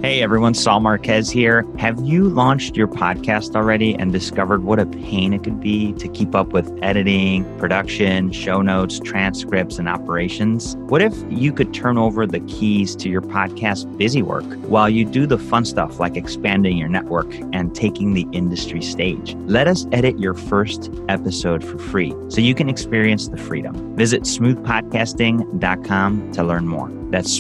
Hey everyone, Saul Marquez here. Have you launched your podcast already and discovered what a pain it could be to keep up with editing, production, show notes, transcripts, and operations? What if you could turn over the keys to your podcast busy work while you do the fun stuff like expanding your network and taking the industry stage? Let us edit your first episode for free so you can experience the freedom. Visit smoothpodcasting.com to learn more. That's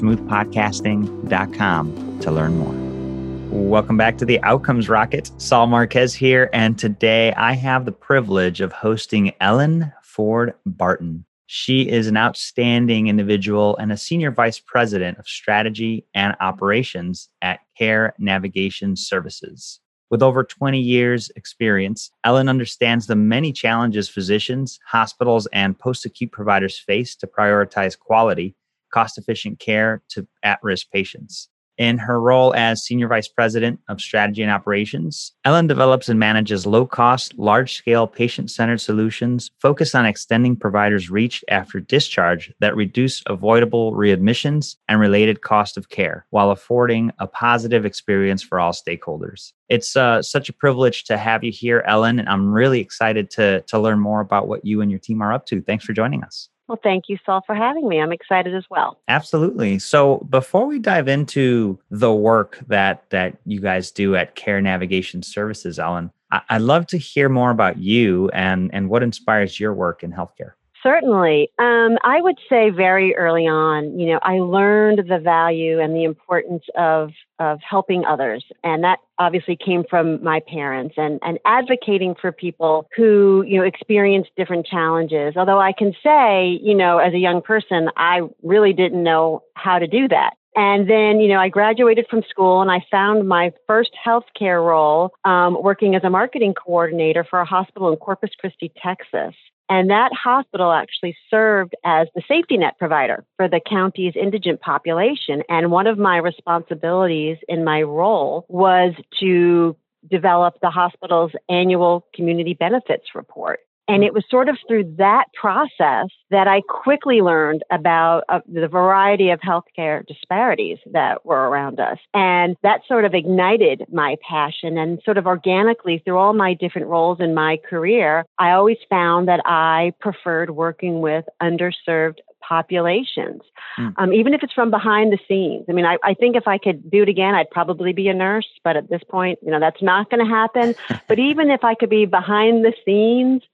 smoothpodcasting.com to learn more. Welcome back to the Outcomes Rocket. Saul Marquez here, and today I have the privilege of hosting Ellen Ford Barton. She is an outstanding individual and a senior vice president of strategy and operations at Care Navigation Services. With over 20 years experience, Ellen understands the many challenges physicians, hospitals, and post-acute providers face to prioritize quality, cost-efficient care to at-risk patients. In her role as Senior Vice President of Strategy and Operations, Ellen develops and manages low-cost, large-scale, patient-centered solutions focused on extending providers' reach after discharge that reduce avoidable readmissions and related cost of care, while affording a positive experience for all stakeholders. It's such a privilege to have you here, Ellen, and I'm really excited to learn more about what you and your team are up to. Thanks for joining us. Well, thank you, Saul, for having me. I'm excited as well. Absolutely. So before we dive into the work that you guys do at Care Navigation Services, Ellen, I'd love to hear more about you and what inspires your work in healthcare. Certainly. I would say very early on, I learned the value and the importance of helping others. And that obviously came from my parents and advocating for people who, experience different challenges. Although I can say, as a young person, I really didn't know how to do that. And then, I graduated from school and I found my first healthcare role working as a marketing coordinator for a hospital in Corpus Christi, Texas. And that hospital actually served as the safety net provider for the county's indigent population. And one of my responsibilities in my role was to develop the hospital's annual community benefits report. And it was sort of through that process that I quickly learned about the variety of healthcare disparities that were around us. And that sort of ignited my passion. And sort of organically through all my different roles in my career, I always found that I preferred working with underserved populations, even if it's from behind the scenes. I mean, I think if I could do it again, I'd probably be a nurse. But at this point, that's not going to happen. But even if I could be behind the scenes,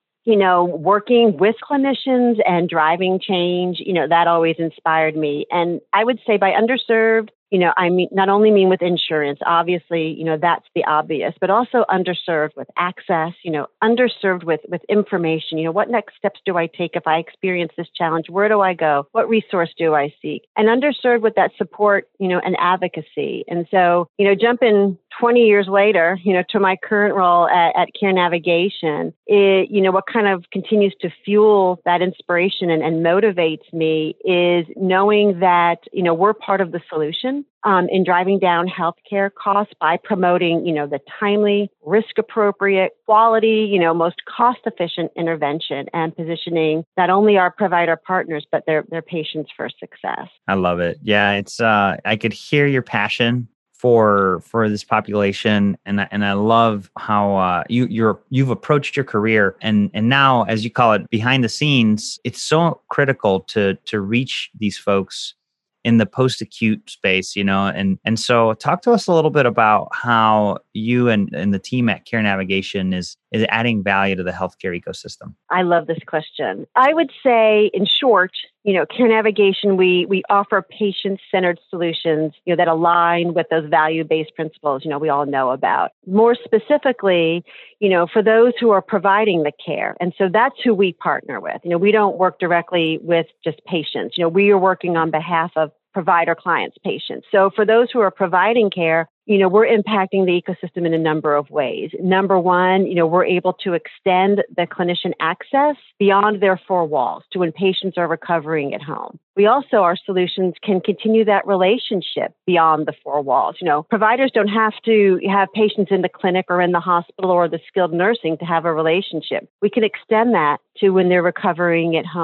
working with clinicians and driving change, that always inspired me. And I would say by underserved, I mean, not only mean with insurance, obviously, that's the obvious, but also underserved with access, underserved with information, what next steps do I take if I experience this challenge? Where do I go? What resource do I seek? And underserved with that support, and advocacy. And so, jumping 20 years later, to my current role at Care Navigation, what kind of continues to fuel that inspiration and motivates me is knowing that, we're part of the solution in driving down healthcare costs by promoting, the timely, risk-appropriate, quality, most cost-efficient intervention and positioning not only our provider partners, but their patients for success. I love it. Yeah, it's I could hear your passion for this population, and I love how you've approached your career, and now, as you call it, behind the scenes. It's so critical to reach these folks in the post-acute space, and so talk to us a little bit about how you and the team at Care Navigation is adding value to the healthcare ecosystem. I love this question. I would say, in short, Care Navigation, we offer patient-centered solutions, that align with those value-based principles, we all know about. More specifically, for those who are providing the care. And so that's who we partner with. We don't work directly with just patients. We are working on behalf of provider clients, patients. So for those who are providing care, we're impacting the ecosystem in a number of ways. Number one, we're able to extend the clinician access beyond their four walls to when patients are recovering at home. We also, our solutions can continue that relationship beyond the four walls. Providers don't have to have patients in the clinic or in the hospital or the skilled nursing to have a relationship. We can extend that to when they're recovering at home.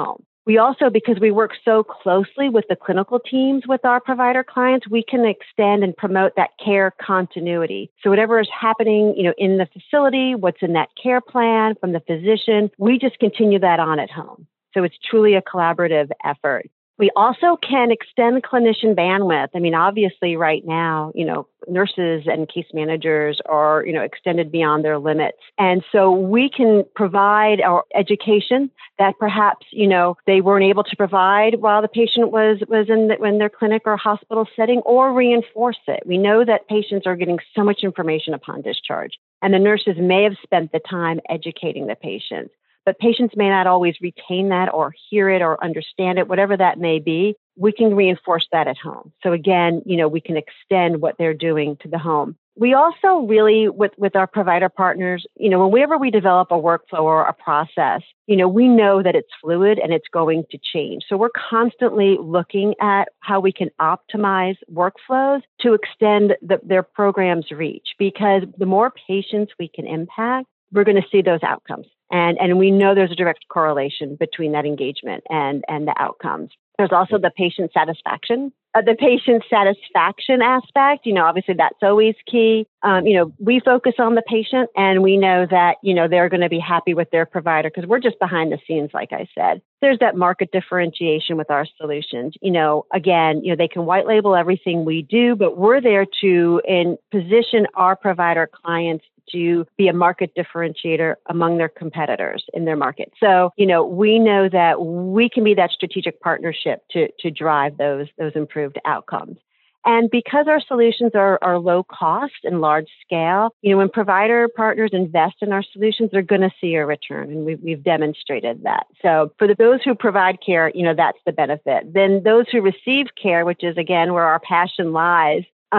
We also, because we work so closely with the clinical teams with our provider clients, we can extend and promote that care continuity. So whatever is happening, in the facility, what's in that care plan from the physician, we just continue that on at home. So it's truly a collaborative effort. We also can extend clinician bandwidth. I mean, obviously right now, nurses and case managers are, extended beyond their limits. And so we can provide our education that perhaps, they weren't able to provide while the patient was in their clinic or hospital setting, or reinforce it. We know that patients are getting so much information upon discharge, and the nurses may have spent the time educating the patients. But patients may not always retain that or hear it or understand it, whatever that may be. We can reinforce that at home. So again, we can extend what they're doing to the home. We also really, with our provider partners, whenever we develop a workflow or a process, we know that it's fluid and it's going to change. So we're constantly looking at how we can optimize workflows to extend their program's reach, because the more patients we can impact, we're going to see those outcomes. And we know there's a direct correlation between that engagement and the outcomes. There's also the patient satisfaction. The patient satisfaction aspect, obviously that's always key. We focus on the patient, and we know that, they're going to be happy with their provider because we're just behind the scenes, like I said. There's that market differentiation with our solutions. Again, they can white label everything we do, but we're there to position our provider clients to be a market differentiator among their competitors in their market. So, we know that we can be that strategic partnership to drive those improved outcomes. And because our solutions are low cost and large scale, when provider partners invest in our solutions, they're going to see a return. And we've demonstrated that. So for those who provide care, that's the benefit. Then those who receive care, which is, again, where our passion lies,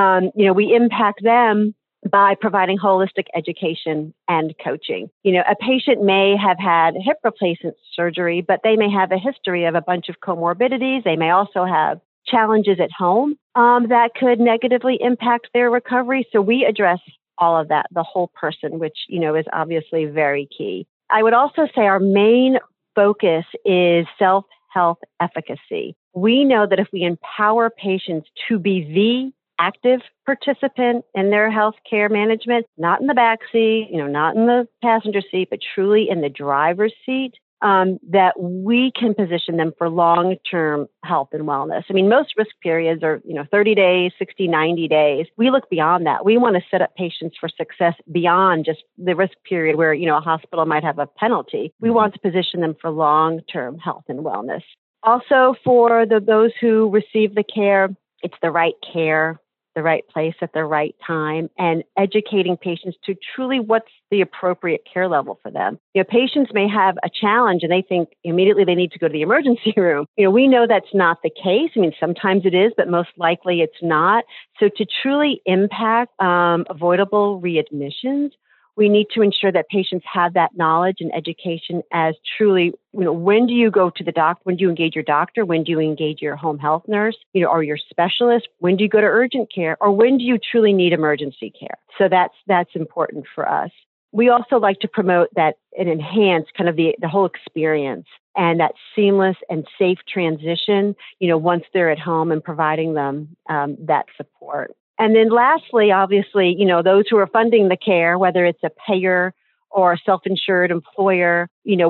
we impact them by providing holistic education and coaching. A patient may have had hip replacement surgery, but they may have a history of a bunch of comorbidities. They may also have challenges at home that could negatively impact their recovery. So we address all of that, the whole person, which, is obviously very key. I would also say our main focus is self-health efficacy. We know that if we empower patients to be the active participant in their healthcare management, not in the back seat, not in the passenger seat, but truly in the driver's seat, that we can position them for long-term health and wellness. I mean, most risk periods are, 30 days, 60, 90 days. We look beyond that. We want to set up patients for success beyond just the risk period where, a hospital might have a penalty. We want to position them for long-term health and wellness. Also, for those who receive the care, it's the right care, the right place at the right time, and educating patients to truly what's the appropriate care level for them. Patients may have a challenge and they think immediately they need to go to the emergency room. We know that's not the case. I mean, sometimes it is, but most likely it's not. So to truly impact avoidable readmissions, we need to ensure that patients have that knowledge and education as truly, when do you go to the doctor? When do you engage your doctor? When do you engage your home health nurse, or your specialist? When do you go to urgent care? Or when do you truly need emergency care? So that's important for us. We also like to promote that and enhance kind of the whole experience and that seamless and safe transition, once they're at home, and providing them that support. And then lastly, obviously, those who are funding the care, whether it's a payer or a self-insured employer,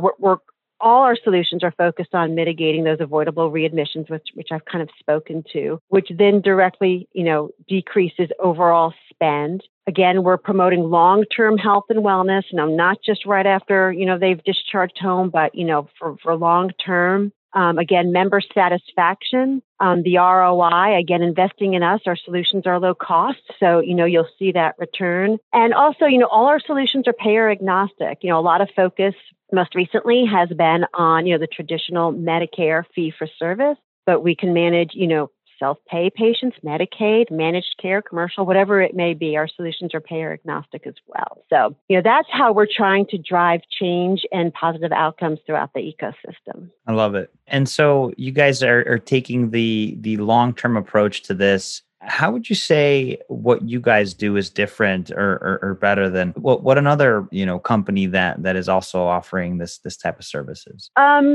all our solutions are focused on mitigating those avoidable readmissions, which I've kind of spoken to, which then directly, decreases overall spend. Again, we're promoting long-term health and wellness, not just right after, they've discharged home, but, for long-term. Again, member satisfaction, the ROI, again, investing in us, our solutions are low cost. So, you'll see that return. And also, all our solutions are payer agnostic. A lot of focus most recently has been on, the traditional Medicare fee for service, but we can manage, self-pay patients, Medicaid, managed care, commercial, whatever it may be. Our solutions are payer agnostic as well. So, that's how we're trying to drive change and positive outcomes throughout the ecosystem. I love it. And so you guys are taking the long-term approach to this. How would you say what you guys do is different or better than what another company that is also offering this type of services?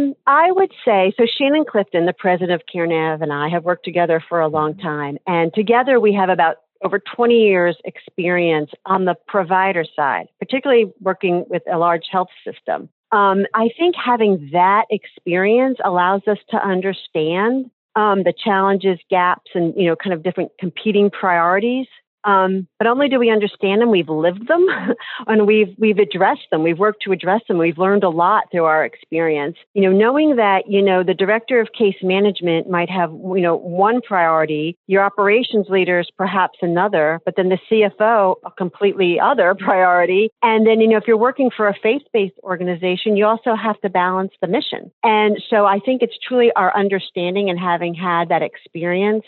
I would say so. Shannon Clifton, the president of CareNav, and I have worked together for a long time, and together we have about over 20 years experience on the provider side, particularly working with a large health system. I think having that experience allows us to understand the challenges, gaps, and kind of different competing priorities. But only do we understand them, we've lived them, and we've addressed them. We've worked to address them. We've learned a lot through our experience. Knowing that the director of case management might have one priority, your operations leaders perhaps another, but then the CFO a completely other priority. And then if you're working for a faith-based organization, you also have to balance the mission. And so I think it's truly our understanding and having had that experience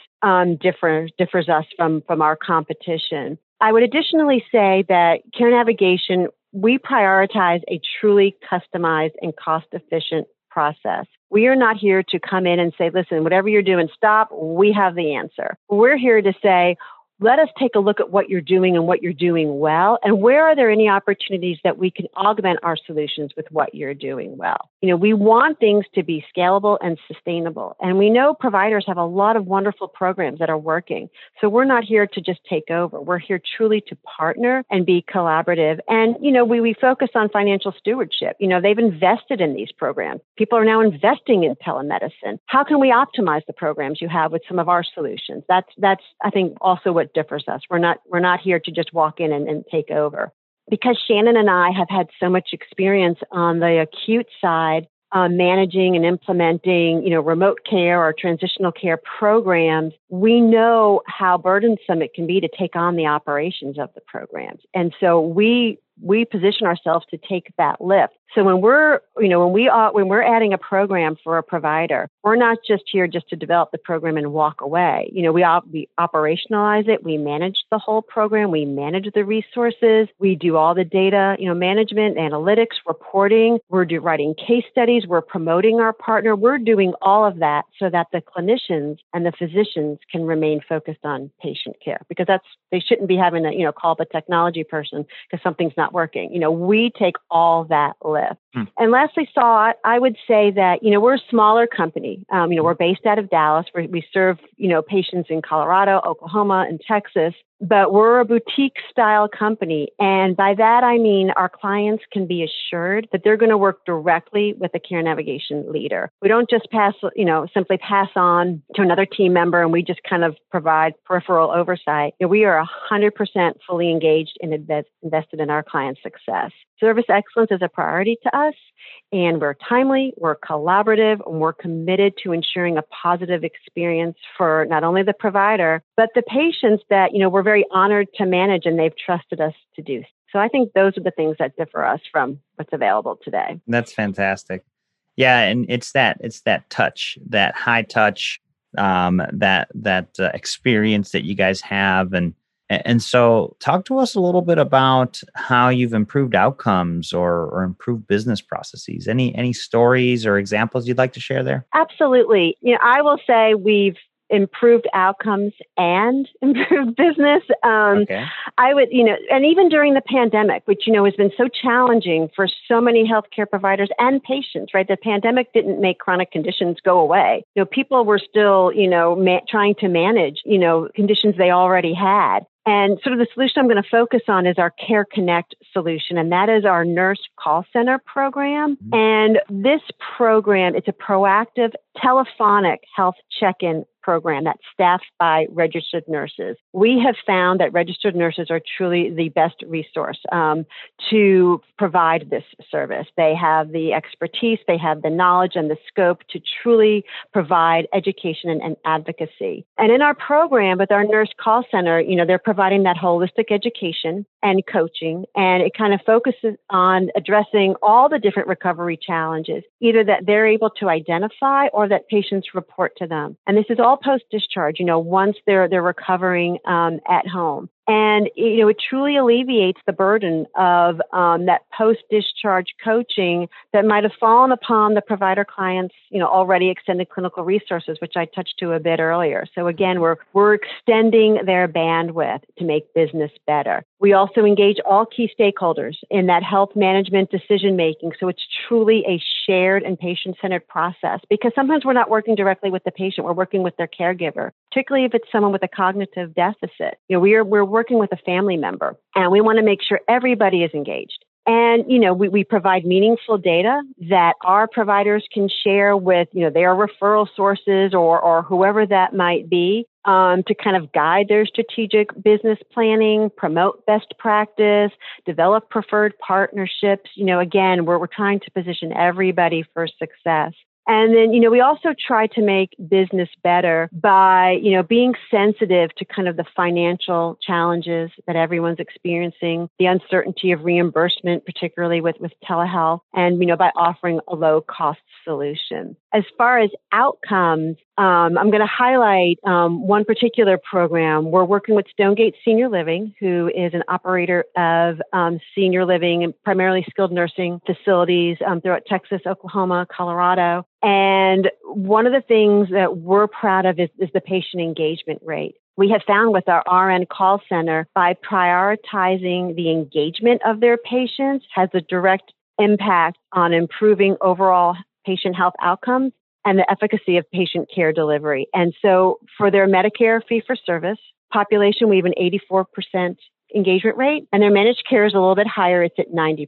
differs us from our competition. I would additionally say that Care Navigation, we prioritize a truly customized and cost-efficient process. We are not here to come in and say, listen, whatever you're doing, stop. We have the answer. We're here to say, let us take a look at what you're doing and what you're doing well, and where are there any opportunities that we can augment our solutions with what you're doing well. We want things to be scalable and sustainable, and we know providers have a lot of wonderful programs that are working. So we're not here to just take over. We're here truly to partner and be collaborative. And, we focus on financial stewardship. They've invested in these programs. People are now investing in telemedicine. How can we optimize the programs you have with some of our solutions? That's I think, also what differs us. We're not here to just walk in and take over. Because Shannon and I have had so much experience on the acute side, managing and implementing, remote care or transitional care programs, we know how burdensome it can be to take on the operations of the programs. And so we position ourselves to take that lift. So when we're adding a program for a provider, we're not just here just to develop the program and walk away. We operationalize it. We manage the whole program. We manage the resources. We do all the data, management, analytics, reporting. We're writing case studies. We're promoting our partner. We're doing all of that so that the clinicians and the physicians can remain focused on patient care, because they shouldn't be having to, call the technology person because something's not working. We take all that lift. And lastly, Saul, I would say that, we're a smaller company. We're based out of Dallas. We serve, patients in Colorado, Oklahoma, and Texas, but we're a boutique style company. And by that, I mean our clients can be assured that they're going to work directly with a Care Navigation leader. We don't just simply pass on to another team member and we just kind of provide peripheral oversight. We are 100% fully engaged and invested in our clients' success. Service excellence is a priority to us, and we're timely, we're collaborative, and we're committed to ensuring a positive experience for not only the provider, but the patients that, we're very honored to manage and they've trusted us to do. So I think those are the things that differ us from what's available today. That's fantastic. Yeah, and it's that touch, that high touch, that experience that you guys have, and so talk to us a little bit about how you've improved outcomes or improved business processes. Any stories or examples you'd like to share there? Absolutely. I will say we've improved outcomes and improved business. Okay. I would, and even during the pandemic, which, has been so challenging for so many healthcare providers and patients, right? The pandemic didn't make chronic conditions go away. People were still, trying to manage, conditions they already had. And sort of the solution I'm going to focus on is our Care Connect solution, and that is our nurse call center program. Mm-hmm. And this program, it's a proactive telephonic health check-in program that's staffed by registered nurses. We have found that registered nurses are truly the best resource to provide this service. They have the expertise, they have the knowledge and the scope to truly provide education and advocacy. And in our program with our nurse call center, they're providing that holistic education and coaching, and it kind of focuses on addressing all the different recovery challenges, either that they're able to identify or that patients report to them. And this is all post-discharge, once they're recovering at home. And, it truly alleviates the burden of that post-discharge coaching that might have fallen upon the provider clients, already extended clinical resources, which I touched to a bit earlier. So again, we're extending their bandwidth to make business better. We also engage all key stakeholders in that health management decision making. So it's truly a shared and patient-centered process, because sometimes we're not working directly with the patient, we're working with their caregiver, particularly if it's someone with a cognitive deficit. We're working with a family member, and we want to make sure everybody is engaged. And, we provide meaningful data that our providers can share with, their referral sources or whoever that might be, to kind of guide their strategic business planning, promote best practice, develop preferred partnerships. Again, we're trying to position everybody for success. And then, we also try to make business better by, being sensitive to kind of the financial challenges that everyone's experiencing, the uncertainty of reimbursement, particularly with telehealth, and, by offering a low cost solution. As far as outcomes, I'm going to highlight one particular program. We're working with Stonegate Senior Living, who is an operator of senior living and primarily skilled nursing facilities throughout Texas, Oklahoma, Colorado. And one of the things that we're proud of is the patient engagement rate. We have found with our RN call center, by prioritizing the engagement of their patients has a direct impact on improving overall patient health outcomes and the efficacy of patient care delivery. And so for their Medicare fee-for-service population, we have an 84% engagement rate, and their managed care is a little bit higher. It's at 90%.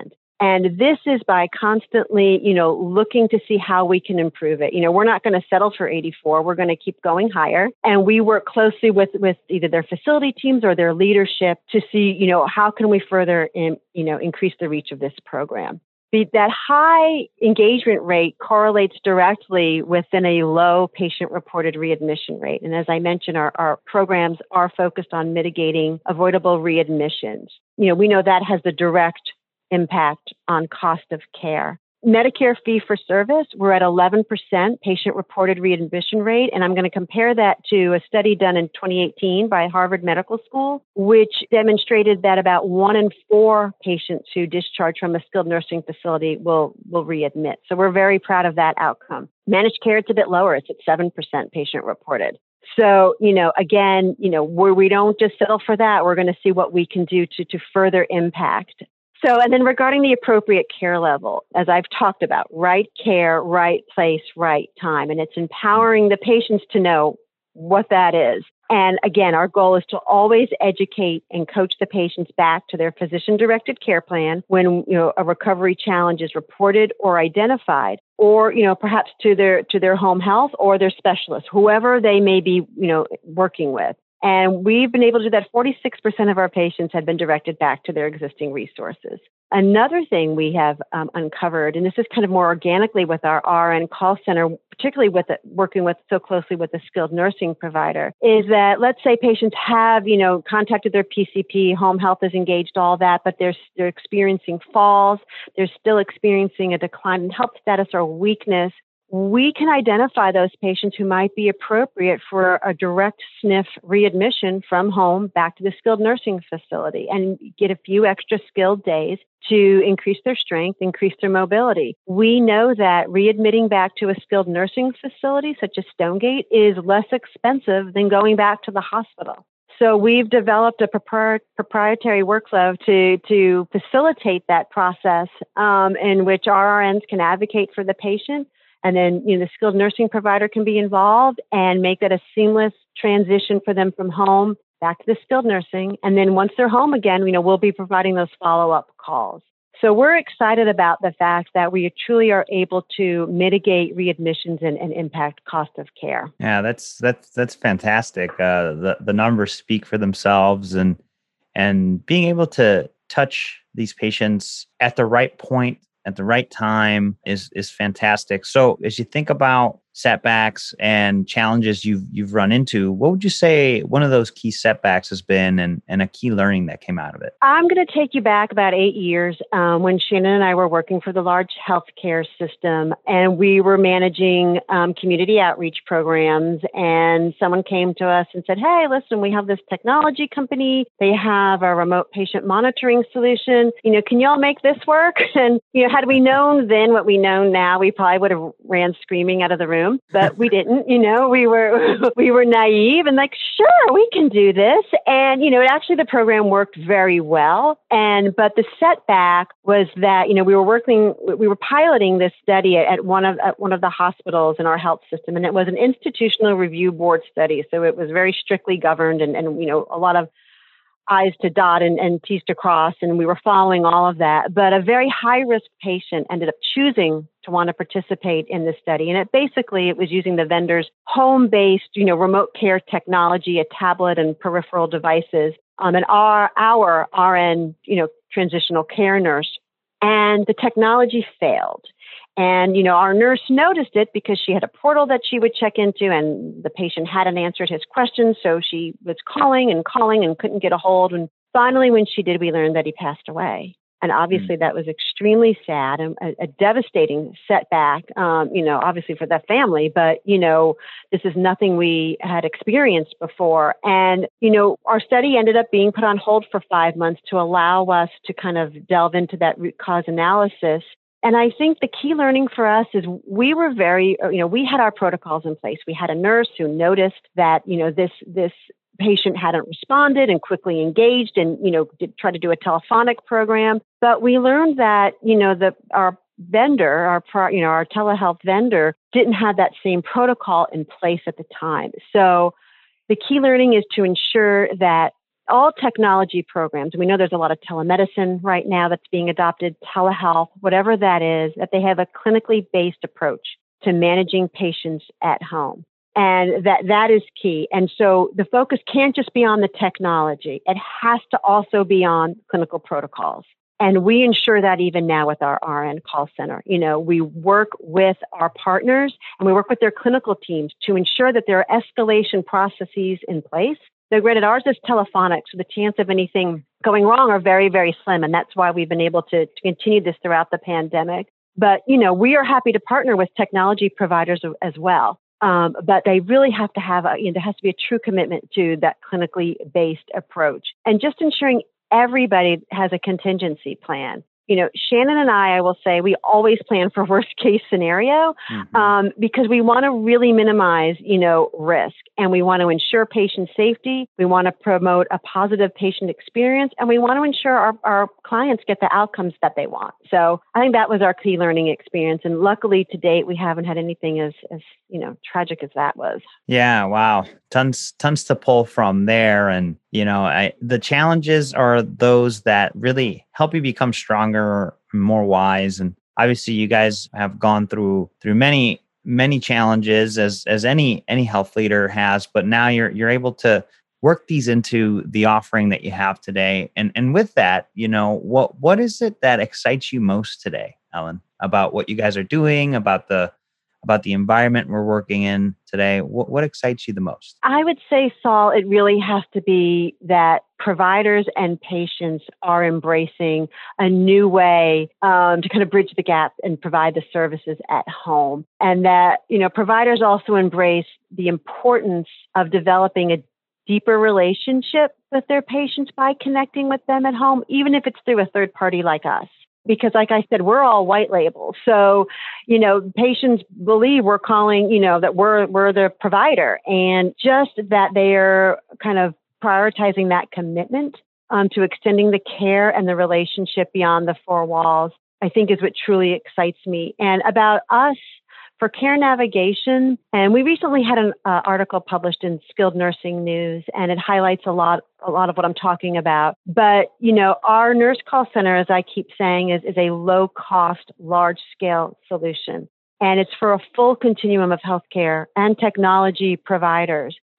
And this is by constantly, looking to see how we can improve it. We're not going to settle for 84. We're going to keep going higher. And we work closely with either their facility teams or their leadership to see, how can we further, increase the reach of this program. That high engagement rate correlates directly within a low patient-reported readmission rate. And as I mentioned, our programs are focused on mitigating avoidable readmissions. We know that has the direct impact on cost of care. Medicare fee-for-service, we're at 11% patient-reported readmission rate, and I'm going to compare that to a study done in 2018 by Harvard Medical School, which demonstrated that about 1 in 4 patients who discharge from a skilled nursing facility will readmit. So we're very proud of that outcome. Managed care, it's a bit lower. It's at 7% patient-reported. So, again, where we don't just settle for that, we're going to see what we can do to further impact. So, and then regarding the appropriate care level, as I've talked about, right care, right place, right time. And it's empowering the patients to know what that is. And again, our goal is to always educate and coach the patients back to their physician-directed care plan when, a recovery challenge is reported or identified, or, perhaps to their home health or their specialist, whoever they may be, working with. And we've been able to do that. 46% of our patients have been directed back to their existing resources. Another thing we have uncovered, and this is kind of more organically with our RN call center, particularly with working so closely with a skilled nursing provider, is that let's say patients have, contacted their PCP, home health is engaged, all that, but they're experiencing falls, they're still experiencing a decline in health status or weakness. We can identify those patients who might be appropriate for a direct SNF readmission from home back to the skilled nursing facility and get a few extra skilled days to increase their strength, increase their mobility. We know that readmitting back to a skilled nursing facility such as Stonegate is less expensive than going back to the hospital. So we've developed a proprietary workflow to facilitate that process in which RNs can advocate for the patient. And then, the skilled nursing provider can be involved and make that a seamless transition for them from home back to the skilled nursing. And then once they're home again, we'll be providing those follow-up calls. So we're excited about the fact that we truly are able to mitigate readmissions and impact cost of care. Yeah, that's fantastic. The numbers speak for themselves, and being able to touch these patients at the right point at the right time is fantastic. So as you think about setbacks and challenges you've run into, what would you say one of those key setbacks has been, and a key learning that came out of it? I'm going to take you back about 8 years when Shannon and I were working for the large healthcare system, and we were managing community outreach programs. And someone came to us and said, "Hey, listen, we have this technology company. They have a remote patient monitoring solution. Can y'all make this work?" And had we known then what we know now, we probably would have ran screaming out of the room. But we didn't. We were naive and like, sure, we can do this. And actually the program worked very well. But the setback was that we were piloting this study at one of the hospitals in our health system, and it was an institutional review board study, so it was very strictly governed, and a lot of I's to dot and T's to cross, and we were following all of that. But a very high-risk patient ended up choosing to want to participate in this study. And it was using the vendor's home-based, remote care technology, a tablet and peripheral devices, and our RN, transitional care nurse. And the technology failed. And, our nurse noticed it because she had a portal that she would check into, and the patient hadn't answered his questions. So she was calling and couldn't get a hold. And finally, when she did, we learned that he passed away. And obviously that was extremely sad and a devastating setback, obviously for the family. But, this is nothing we had experienced before. And, our study ended up being put on hold for 5 months to allow us to kind of delve into that root cause analysis. And I think the key learning for us is we were we had our protocols in place. We had a nurse who noticed that, this patient hadn't responded and quickly engaged and, did try to do a telephonic program. But we learned that, our vendor, our telehealth vendor didn't have that same protocol in place at the time. So the key learning is to ensure that all technology programs, we know there's a lot of telemedicine right now that's being adopted, telehealth, whatever that is, that they have a clinically based approach to managing patients at home. And that is key. And so the focus can't just be on the technology. It has to also be on clinical protocols. And we ensure that even now with our RN call center. We work with our partners and we work with their clinical teams to ensure that there are escalation processes in place. So granted, ours is telephonic, so the chance of anything going wrong are very, very slim. And that's why we've been able to continue this throughout the pandemic. But, we are happy to partner with technology providers as well. But they really have to have there has to be a true commitment to that clinically based approach, and just ensuring everybody has a contingency plan. Shannon and I will say we always plan for worst case scenario, because we want to really minimize, risk, and we want to ensure patient safety. We want to promote a positive patient experience, and we want to ensure our clients get the outcomes that they want. So I think that was our key learning experience. And luckily to date, we haven't had anything as tragic as that was. Yeah. Wow. Tons to pull from there. And, the challenges are those that really help you become stronger, more wise. And obviously you guys have gone through many, many challenges as any health leader has, but now you're able to work these into the offering that you have today. And with that, what is it that excites you most today, Ellen, about what you guys are doing, about the environment we're working in today? What excites you the most? I would say, Saul, it really has to be that providers and patients are embracing a new way to kind of bridge the gap and provide the services at home. And that, providers also embrace the importance of developing a deeper relationship with their patients by connecting with them at home, even if it's through a third party like us. Because like I said, we're all white label. So, patients believe we're calling, that we're the provider, and just that they're kind of prioritizing that commitment to extending the care and the relationship beyond the four walls, I think is what truly excites me. And about us, for care navigation, and we recently had an article published in Skilled Nursing News, and it highlights a lot of what I'm talking about. But, our nurse call center, as I keep saying, is a low-cost, large-scale solution. And it's for a full continuum of healthcare and technology providers.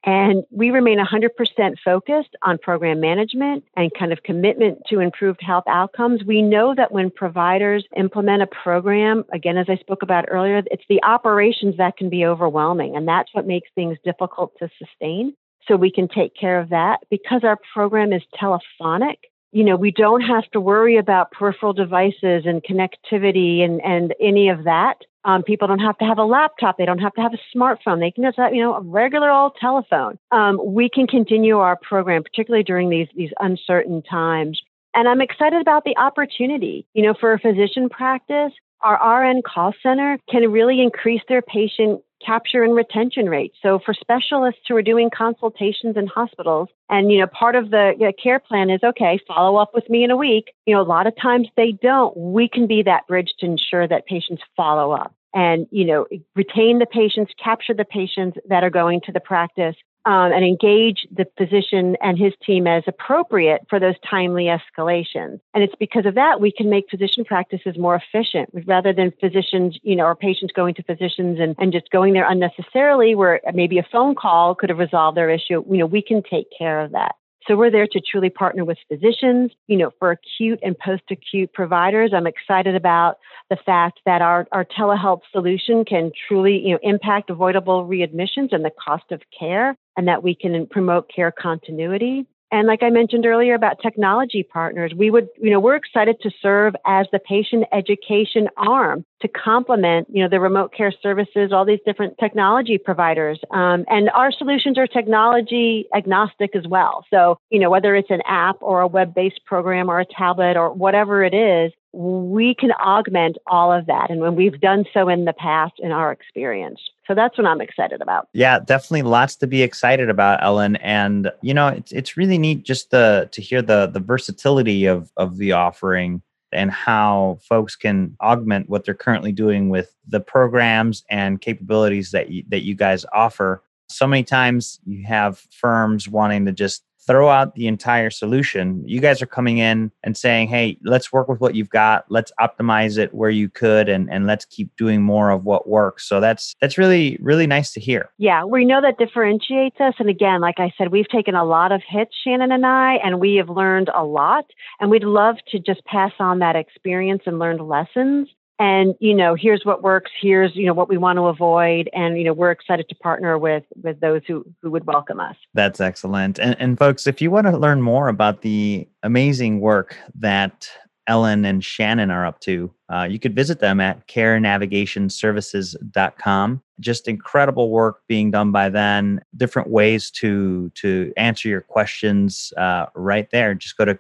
And we remain 100% focused on program management and kind of commitment to improved health outcomes. We know that when providers implement a program, again, as I spoke about earlier, it's the operations that can be overwhelming. And that's what makes things difficult to sustain. So we can take care of that. Because our program is telephonic, we don't have to worry about peripheral devices and connectivity and any of that. People don't have to have a laptop. They don't have to have a smartphone. They can just have, a regular old telephone. We can continue our program, particularly during these uncertain times. And I'm excited about the opportunity. For a physician practice, our RN call center can really increase their patient capture and retention rates. So for specialists who are doing consultations in hospitals, and, part of the care plan is, okay, follow up with me in a week. A lot of times they don't. We can be that bridge to ensure that patients follow up and, retain the patients, capture the patients that are going to the practice, and engage the physician and his team as appropriate for those timely escalations. And it's because of that we can make physician practices more efficient rather than physicians, or patients going to physicians and just going there unnecessarily where maybe a phone call could have resolved their issue. We can take care of that. So we're there to truly partner with physicians, for acute and post-acute providers. I'm excited about the fact that our telehealth solution can truly, impact avoidable readmissions and the cost of care, and that we can promote care continuity. And like I mentioned earlier about technology partners, we're excited to serve as the patient education arm to complement, the remote care services, all these different technology providers. And our solutions are technology agnostic as well. So, whether it's an app or a web-based program or a tablet or whatever it is, we can augment all of that. And when we've done so in the past in our experience. So that's what I'm excited about. Yeah, definitely lots to be excited about, Ellen. And, it's really neat just to hear the versatility of the offering and how folks can augment what they're currently doing with the programs and capabilities that you guys offer. So many times you have firms wanting to just throw out the entire solution. You guys are coming in and saying, hey, let's work with what you've got. Let's optimize it where you could, and let's keep doing more of what works. So that's really, really nice to hear. Yeah, we know that differentiates us. And again, like I said, we've taken a lot of hits, Shannon and I, and we have learned a lot. And we'd love to just pass on that experience and learned lessons. And, here's what works, here's, what we want to avoid. And, we're excited to partner with those who would welcome us. That's excellent. And folks, if you want to learn more about the amazing work that Ellen and Shannon are up to, you could visit them at carenavigationservices.com. Just incredible work being done by them, different ways to answer your questions right there. Just go to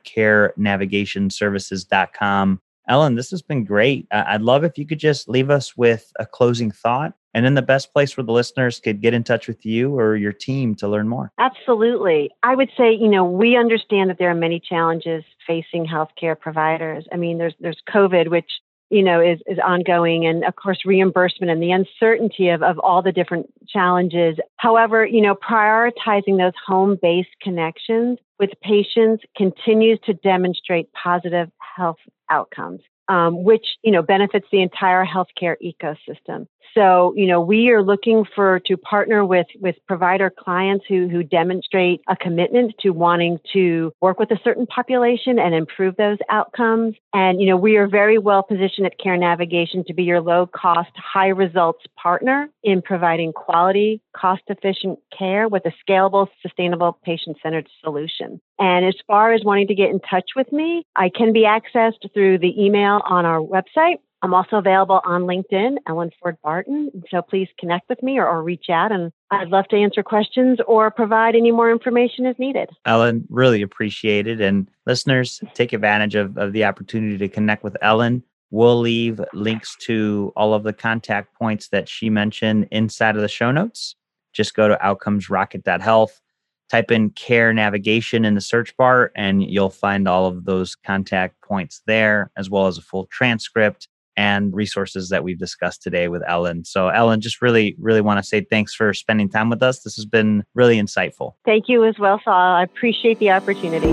carenavigationservices.com. Ellen, this has been great. I'd love if you could just leave us with a closing thought and then the best place where the listeners could get in touch with you or your team to learn more. Absolutely. I would say, we understand that there are many challenges facing healthcare providers. I mean, there's COVID, which, is ongoing, and of course, reimbursement and the uncertainty of all the different challenges. However, prioritizing those home-based connections with patients continues to demonstrate positive health outcomes, which, benefits the entire healthcare ecosystem. So, we are looking to partner with provider clients who demonstrate a commitment to wanting to work with a certain population and improve those outcomes. And, we are very well positioned at Care Navigation to be your low cost, high results partner in providing quality, cost efficient care with a scalable, sustainable, patient centered solution. And as far as wanting to get in touch with me, I can be accessed through the email on our website. I'm also available on LinkedIn, Ellen Ford Barton. So please connect with me or reach out, and I'd love to answer questions or provide any more information as needed. Ellen, really appreciate it. And listeners, take advantage of the opportunity to connect with Ellen. We'll leave links to all of the contact points that she mentioned inside of the show notes. Just go to outcomesrocket.health, type in Care Navigation in the search bar, and you'll find all of those contact points there, as well as a full transcript and resources that we've discussed today with Ellen. So Ellen, just really, really want to say thanks for spending time with us. This has been really insightful. Thank you as well, Saul. I appreciate the opportunity.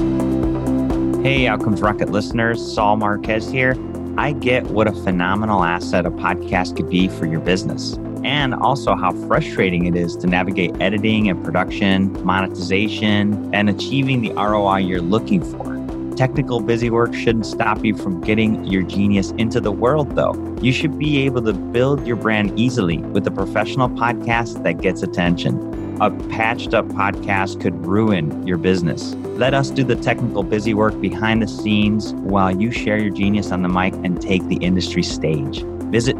Hey, Outcomes Rocket listeners, Saul Marquez here. I get what a phenomenal asset a podcast could be for your business. and also how frustrating it is to navigate editing and production, monetization, and achieving the ROI you're looking for. Technical busy work shouldn't stop you from getting your genius into the world, though. You should be able to build your brand easily with a professional podcast that gets attention. A patched up podcast could ruin your business. Let us do the technical busy work behind the scenes while you share your genius on the mic and take the industry stage. Visit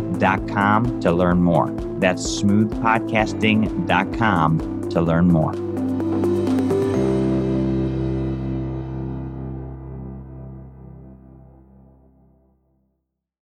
smoothpodcasting.com to learn more. That's smoothpodcasting.com to learn more.